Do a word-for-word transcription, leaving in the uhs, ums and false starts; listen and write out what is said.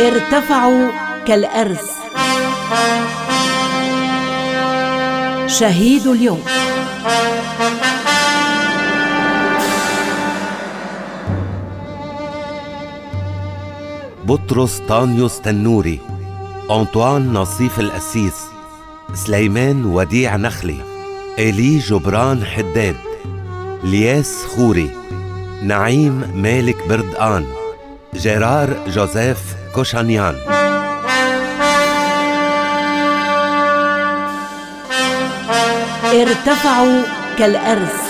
ارتفعوا كالأرز. شهيد اليوم. بطرس طانيوس تنوري، أنطوان نصيف القسيس، سليمان وديع نخلي، إلي جبران حداد، لياس خوري، نعيم مالك بردقان، جيرار جوزيف كوشانيان. ارتفعوا كالأرز.